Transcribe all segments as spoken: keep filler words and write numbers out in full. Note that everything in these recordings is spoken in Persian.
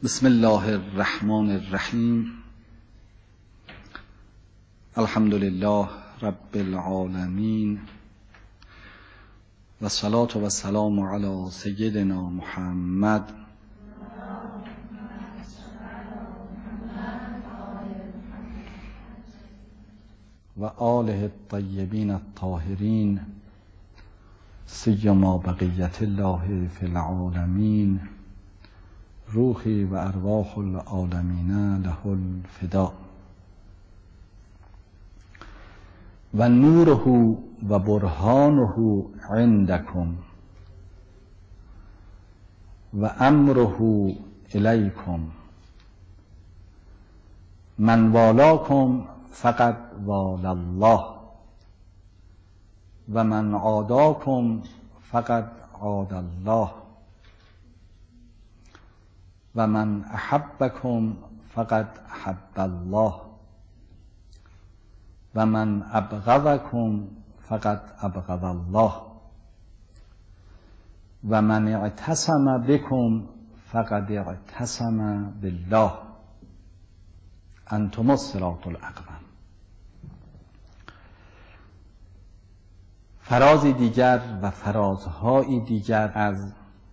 بسم الله الرحمن الرحیم. الحمد لله رب العالمین و صلاة و سلام علی سیدنا محمد و آله الطیبین الطاهرین سیما بقیت الله فی العالمین روحی و ارواح العالمین له الفدا و نوره و برهانه عندکم و امره الیکم من والاکم فقد والی الله و من عاداکم فقد عاد الله و من احبکم فقد احب الله و من ابغضکم فقد ابغض الله و من اعتصم بكم فقد اعتصم بالله انتم الصراط الاقوم. فرازی دیگر و فرازهایی دیگر از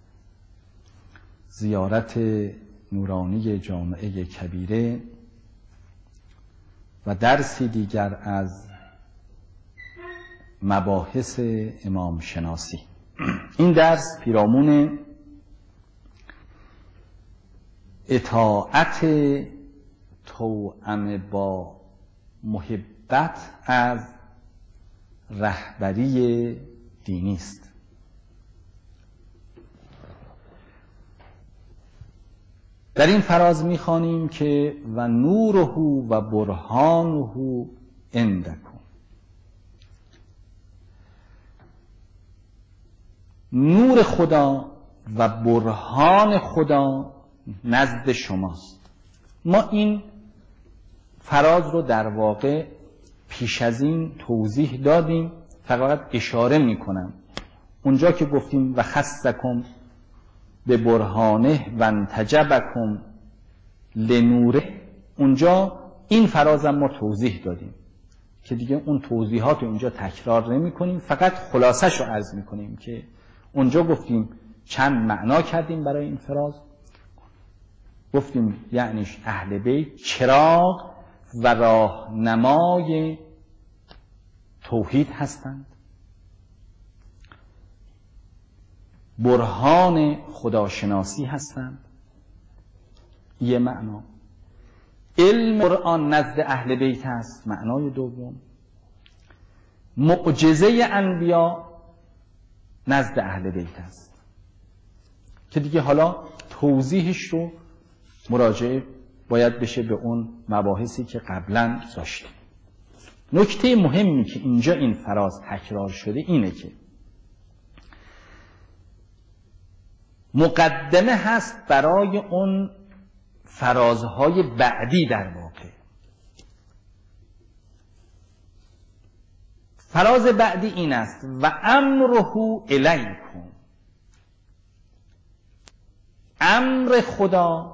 زیارت نورانی جامعه کبیره و درسی دیگر از مباحث امام شناسی. این درس پیرامون اطاعت توأم با محبت از رهبری دینی است. در این فراز می‌خوانیم که و نوره و برهانه عندکم. نور خدا و برهان خدا نزد شماست. ما این فراز رو در واقع پیش از این توضیح دادیم، فقط اشاره می‌کنم. اونجا که گفتیم و خصکم به برهانه و انتجبکم لنوره، اونجا این فرازم ما توضیح دادیم که دیگه اون توضیحات رو اینجا تکرار نمی کنیم، فقط خلاصش رو عرض می کنیم که اونجا گفتیم چند معنا کردیم برای این فراز. گفتیم یعنیش اهل بیت چراغ و راهنمای توحید هستند، برهان خداشناسی هستند، یه معنا. علم قرآن نزد اهل بیت هست، معنای دوم. معجزه انبیا نزد اهل بیت هست که دیگه حالا توضیحش رو مراجعه باید بشه به اون مباحثی که قبلا داشتیم. نکته مهمی که اینجا این فراز تکرار شده اینه که مقدمه هست برای اون فرازهای بعدی. در واقع فراز بعدی این است و امره الیکم. امر خدا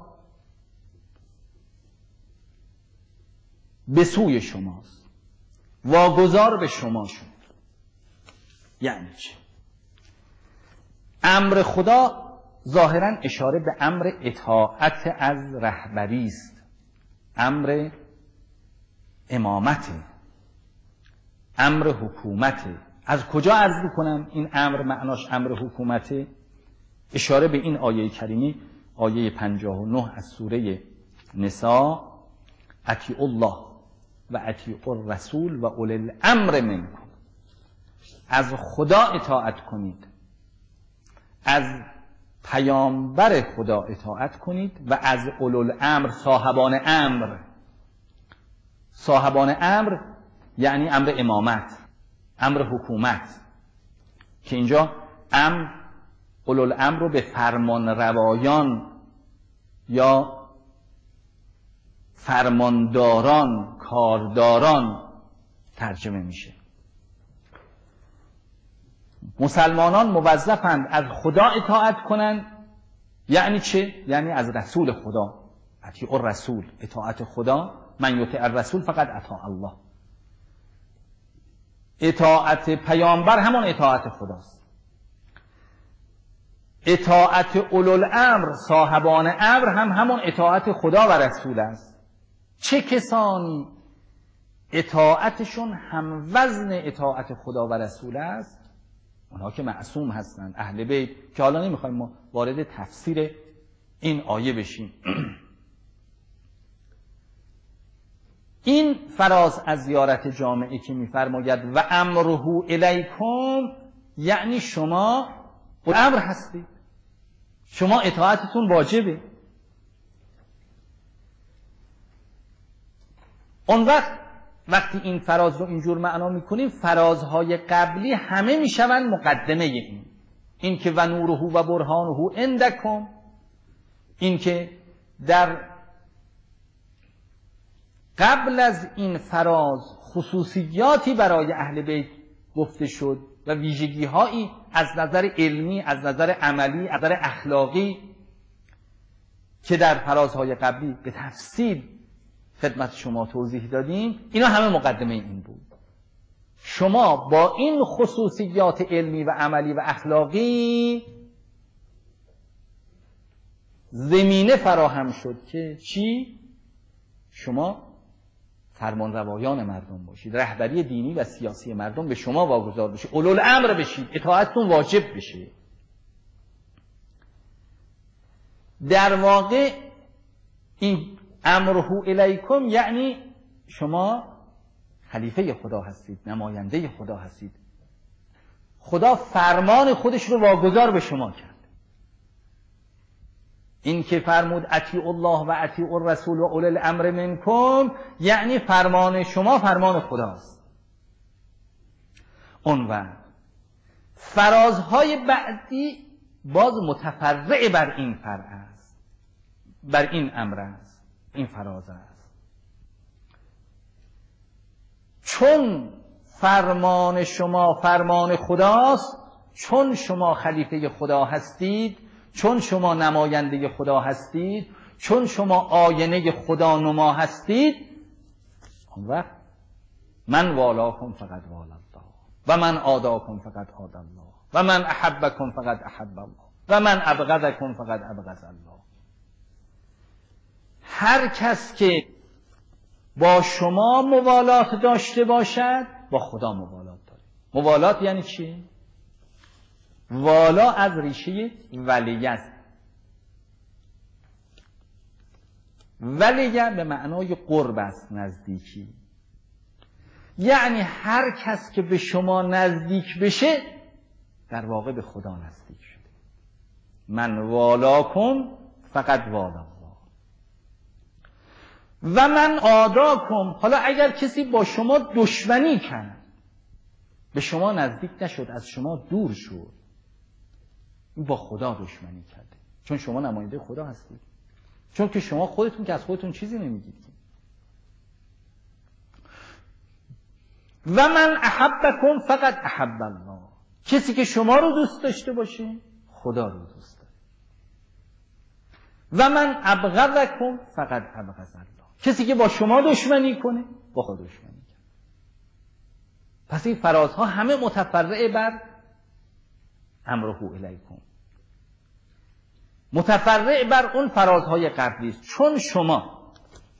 به سوی شماست، واگذار به شما شد. یعنی چه؟ امر خدا ظاهراً اشاره به امر اطاعت از رهبری است، امر امامت، امر حکومت. از کجا عرض بکنم این امر معناش امر حکومت؟ اشاره به این آیه کریمه، آیه پنجاه و نه از سوره نساء: اطیعوا الله و اطیعوا الرسول و اولی الامر منکم. از خدا اطاعت کنید، از پیامبر خدا اطاعت کنید و از اولوالامر، صاحبان امر. صاحبان امر یعنی امر امامت، امر حکومت، که اینجا امر اولوالامر رو به فرمان روایان یا فرمانداران، کارداران ترجمه میشه. مسلمانان موظفند از خدا اطاعت کنند یعنی چه؟ یعنی از رسول خدا، اطیع الرسول، اطاعت خدا. من یطیع الرسول فقط اطاع الله. اطاعت پیامبر همون اطاعت خداست. اطاعت اولوالامر، صاحبان امر، هم همون اطاعت خدا و رسول است. چه کسانی اطاعتشون هم وزن اطاعت خدا و رسول است؟ اونها که معصوم هستند، اهل بیت، که حالا نمیخوایم ما وارد تفسیر این آیه بشیم. این فراز از زیارت جامعه که میفرماید و امره الیکم، یعنی شما امر هستید، شما اطاعتتون واجبه. اون وقت وقتی این فراز رو اینجور معنا میکنیم، فرازهای قبلی همه میشوند مقدمه این. این که و نوره و برهانه عندکم، این که در قبل از این فراز خصوصیاتی برای اهل بیت گفته شد و ویژگی‌هایی از نظر علمی، از نظر عملی، از نظر اخلاقی که در فرازهای قبلی به تفصیل خدمت شما توضیح دادیم، اینا همه مقدمه این بود. شما با این خصوصیات علمی و عملی و اخلاقی زمینه فراهم شد که چی؟ شما فرمان روایان مردم باشید، رهبری دینی و سیاسی مردم به شما واگذار بشه، اولوالامر بشید، اطاعتتون واجب بشه. در واقع این امره الیکم یعنی شما خلیفه خدا هستید، نماینده خدا هستید. خدا فرمان خودش رو واگذار به شما کرد. این که فرمود اطیعوا الله و اطیعوا الرسول و اولی الامر منکم، یعنی فرمان شما فرمان خداست. اون وقت فرازهای بعدی باز متفرع بر این فرع است، بر این امر است، این فراز است. چون فرمان شما فرمان خداست، چون شما خلیفه خدا هستید، چون شما نماینده خدا هستید، چون شما آینه خدا نما هستید، اون وقت من والاکم فقط والا الله و من عاداکم فقط عاد الله و من احبکم فقط احب الله و من ابغضکم فقط ابغض الله. هر کس که با شما موالات داشته باشد با خدا موالات داره. موالات یعنی چی؟ والا از ریشه ولیه است. ولیه به معنای قرب است، نزدیکی. یعنی هر کس که به شما نزدیک بشه در واقع به خدا نزدیک شده. من والاکم فقط والا الله و من عاداکم. حالا اگر کسی با شما دشمنی کرد، به شما نزدیک نشد، از شما دور شد، این با خدا دشمنی کرده، چون شما نماینده خدا هستید، چون که شما خودتون که از خودتون چیزی نمیگید. و من احبکم فقط احب الله. کسی که شما رو دوست داشته باشه خدا رو دوست داره. و من ابغضکم فقط ابغض الله. کسی که با شما دشمنی کنه با خدا دشمنی کنه. پس این فرازها همه متفرع بر امره الیکم، متفرع بر اون فرازهای قبلی است. چون شما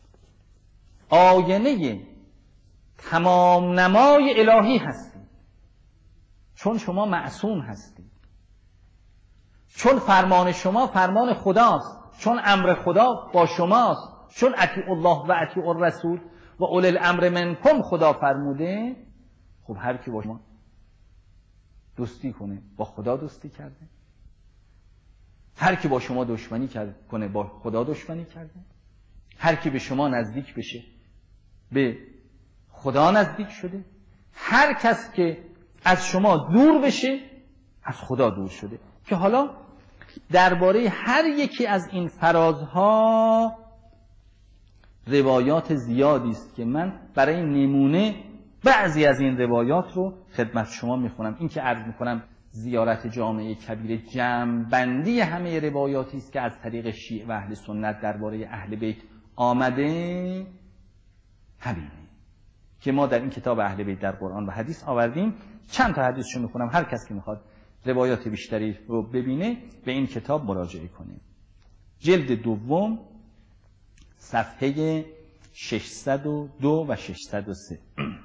آینه تمام نمای الهی هستید، چون شما معصوم هستید، چون فرمان شما فرمان خداست، چون امر خدا با شماست، چون اطیعوا الله و اطیعوا الرسول و اولی الامر منکم خدا فرموده، خب هر کی با شما دوستی کنه با خدا دوستی کرده، هر کی با شما دشمنی کنه با خدا دشمنی کرده، هر کی به شما نزدیک بشه به خدا نزدیک شده، هر کس که از شما دور بشه از خدا دور شده. که حالا درباره هر یکی از این فرازها روایات زیادی است که من برای نمونه بعضی از این روایات رو خدمت شما میخونم. این که عرض میکنم زیارت جامعه کبیر جمع‌بندی همه روایاتی است که از طریق شیعه و اهل سنت درباره اهل بیت آمده، همینه که ما در این کتاب اهل بیت در قرآن و حدیث آوردیم. چند تا حدیثشو میخونم، هر کس که میخواد روایات بیشتری رو ببینه به این کتاب مراجعه کنه. جلد دوم صفحه ششصد و دو و ششصد و سه.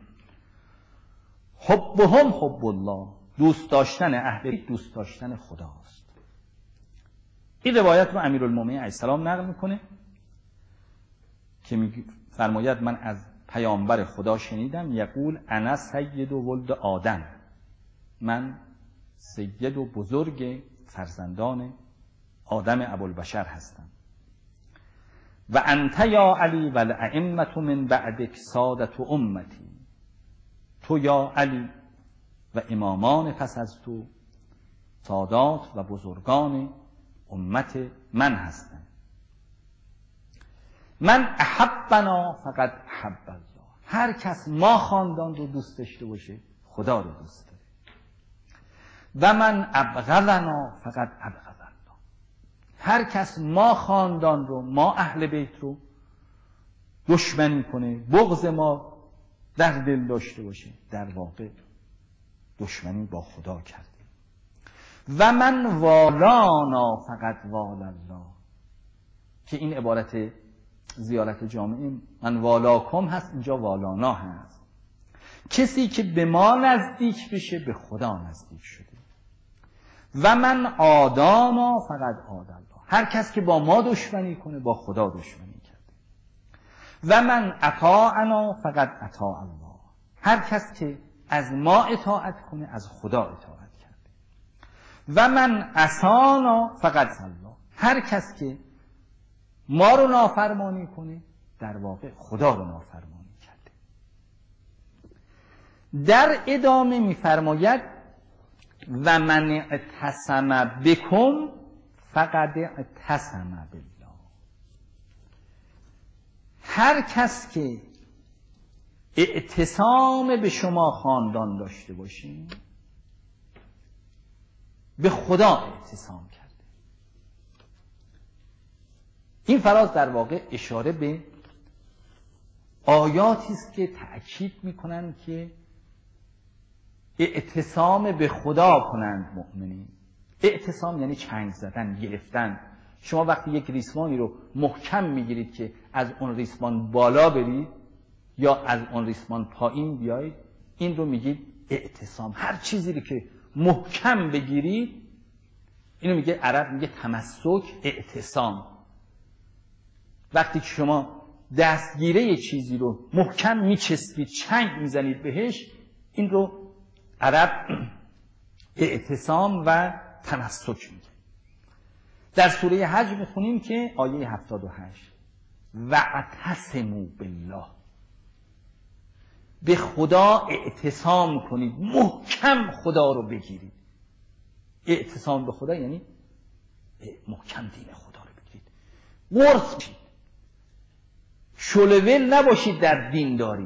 حبهم حب الله، دوست داشتن اهل بیت دوست داشتن خداست. این روایت رو امیرالمومنین علیه السلام نقل میکنه که می فرماید من از پیامبر خدا شنیدم یقول انا سید و ولد آدم، من سید و بزرگ فرزندان آدم ابوالبشر هستم. و انت یا علی و الائمة من بعدک سادة امتی، تو یا علی و امامان پس از تو سادات و بزرگان امت من هستند. من احبنا فقط احب الله، هر کس ما خاندان رو دوست داشته باشه خدا رو دوست داره. و من ابغضنا فقط ابغض الله، هر کس ما خاندان رو، ما اهل بیت رو دشمنی کنه، بغض ما در دل داشته باشه، در واقع دشمنی با خدا کرده. و من والانا فقط والا الله، که این عبارت زیارت جامعه من والاکم هست، اینجا والانا هست. کسی که به ما نزدیک بشه به خدا نزدیک شده. و من آدانا فقط آدا الله، هر کس که با ما دشمنی کنه با خدا دشمنی کرده. و من اطاعنا فقط اطاع الله، هر کس که از ما اطاعت کنه از خدا اطاعت کرده. و من عصانا فقط الله، هر کس که ما رو نافرمانی کنه در واقع خدا رو نافرمانی کرده. در ادامه می‌فرماید و من اعتصم بکم فقد اعتصم بالله، هر کس که اعتصام به شما خاندان داشته باشین به خدا اعتصام کرده. این فراز در واقع اشاره به آیاتی است که تأکید میکنن که اعتصام به خدا کنند مؤمنین. اعتصام یعنی چنگ زدن، گرفتن. شما وقتی یک ریسمانی رو محکم میگیرید که از اون ریسمان بالا برید یا از اون ریسمان پایین بیایید، این رو میگید اعتصام. هر چیزی رو که محکم بگیرید، اینو میگه عرب میگه تمسک، اعتصام. وقتی که شما دستگیره یه چیزی رو محکم میچسبید، چنگ میزنید بهش، این رو عرب اعتصام و تمسک میگه. در سوره حج میخونیم که آیه هفتاد و هشت واعتصموا بالله، به خدا اعتصام کنید، محکم خدا رو بگیرید. اعتصام به خدا یعنی محکم دین خدا رو بگیرید، قرص بشید، شلول نباشید در دین داری،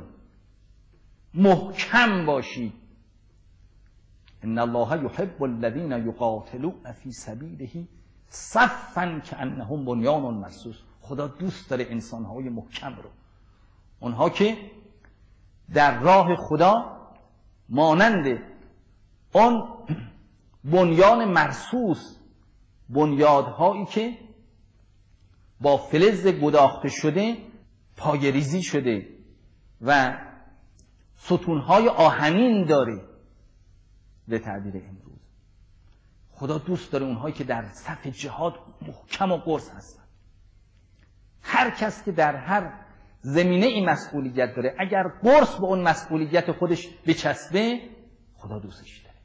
محکم باشید. ان الله يحب الذين يقاتلون في سبيله صفا كأنهم بنيان مرصوص، خدا دوست داره انسان‌های محکم رو، اونها که در راه خدا مانند اون بنیان مرصوص، بنیادهایی که با فلز گداخته شده پایه ریزی شده و ستونهای آهنین داره. به تعبیر امروز خدا دوست داره اونهایی که در صف جهاد محکم و قرص هستن. هر کس که در هر زمینه این مسئولیت داره، اگر قرص به اون مسئولیت خودش بچسبه خدا دوستش داره.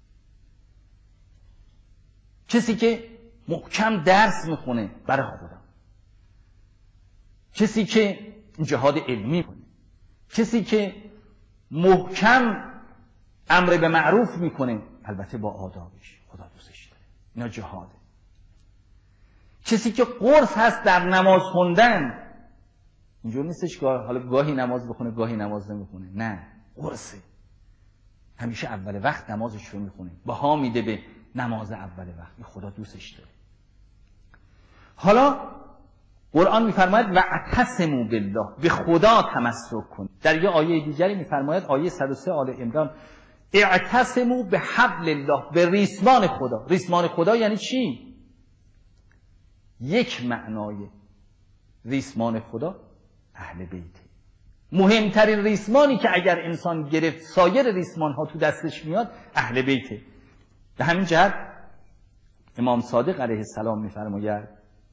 کسی که محکم درس میخونه برای خدا، کسی که جهاد علمی کنه، کسی که محکم امر به معروف میکنه البته با آدابش، خدا دوستش داره. اینا جهاده. کسی که قرص هست در نماز خوندن، اینجور نیستش که حالا گاهی نماز بخونه گاهی نماز نمیخونه، نه، قرصه. همیشه اول وقت نمازش رو میخونه، بها میده به نماز اول وقت. این خدا دوستش داره. حالا قرآن میفرماید و اعتصموا بالله، به خدا تمسک کنید. در یه آیه دیگری میفرماید، آیه صد و سه آل عمران، اعتصموا بحبل الله، به ریسمان خدا. ریسمان خدا یعنی چی؟ یک معنای ریسمان خدا اهل بیته. مهمترین ریسمانی که اگر انسان گرفت سایر ریسمان ها تو دستش میاد اهل بیته. به همین جهت امام صادق علیه السلام میفرماید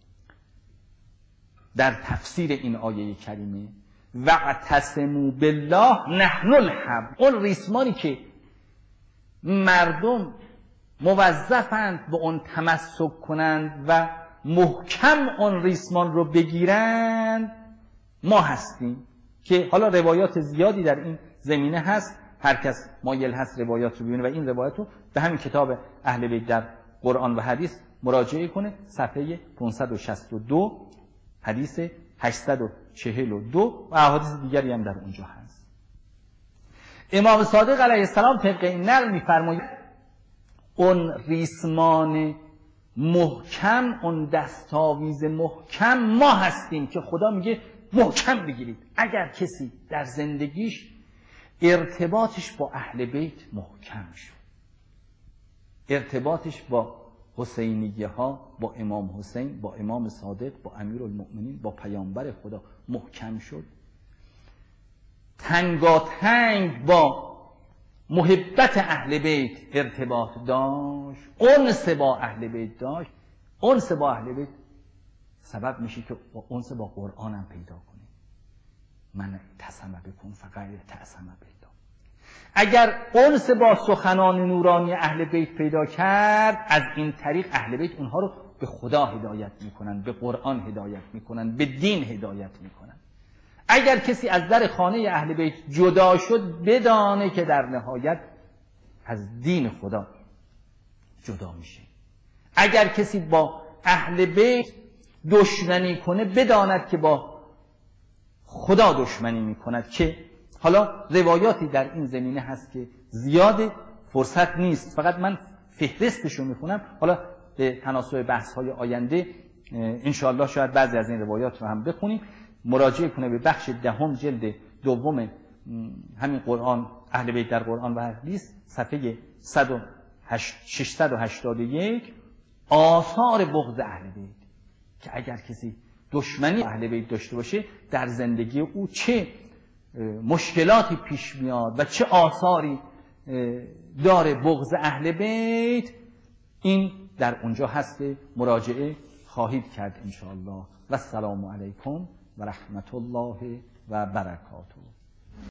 در تفسیر این آیه کریمه واعتصموا بالله نحن الحبل، اون ریسمانی که مردم موظفند به اون تمسک کنند و محکم اون ریسمان رو بگیرند ما هستیم. که حالا روایات زیادی در این زمینه هست، هر کس مایل هست روایات رو ببینه و این روایات رو به همین کتاب اهل بیت در قرآن و حدیث مراجعه کنه، صفحه پانصد و شصت و دو، حدیث هشتصد و چهل و دو و احادیث دیگری هم در اونجا هست. امام صادق علیه السلام طبق این نقل می‌فرماید اون ریسمان محکم، اون دستاویز محکم ما هستیم که خدا میگه محکم بگیرید. اگر کسی در زندگیش ارتباطش با اهل بیت محکم شد، ارتباطش با حسینیه ها، با امام حسین، با امام صادق، با امیرالمؤمنین، با پیامبر خدا محکم شد، تنگاتنگ با محبت اهل بیت ارتباط داشت، انس با اهل بیت داشت، انس با اهل بیت سبب میشه که انس با قرآن هم پیدا کنه. من تسمه بکن فقط تسمه پیدا. اگر انس با سخنان نورانی اهل بیت پیدا کرد، از این طریق اهل بیت اونها رو به خدا هدایت میکنن، به قرآن هدایت میکنن، به دین هدایت میکنن. اگر کسی از در خانه اهل بیت جدا شد، بدانه که در نهایت از دین خدا جدا میشه. اگر کسی با اهل بیت دشمنی کنه، بداند که با خدا دشمنی میکند. که حالا روایاتی در این زمینه هست که زیاد فرصت نیست، فقط من فهرستشو میخونم. حالا به تناسب بحث های آینده انشاءالله شاید بعضی از این روایات رو هم بخونیم. مراجعه کنه به بخش دهم جلد دوم همین قرآن، اهل بیت در قرآن و حدیث، صفحه ششصد و هشتاد و یک، آثار بغض اهل بیت. که اگر کسی دشمنی اهل بیت داشته باشه، در زندگی او چه مشکلاتی پیش میاد و چه آثاری داره بغض اهل بیت، این در اونجا هست که مراجعه خواهید کرد انشاءالله. و السلام علیکم و رحمت الله و برکاته.